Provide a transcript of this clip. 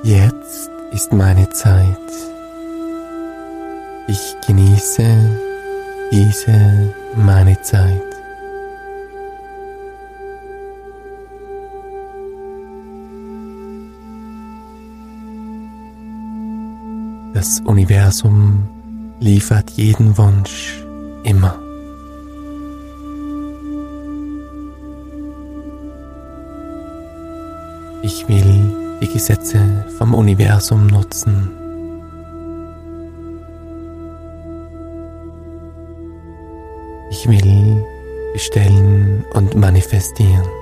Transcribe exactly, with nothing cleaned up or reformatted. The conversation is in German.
Jetzt ist meine Zeit. Ich genieße diese meine Zeit. Das Universum liefert jeden Wunsch immer. Ich will die Gesetze vom Universum nutzen. Ich will bestellen und manifestieren.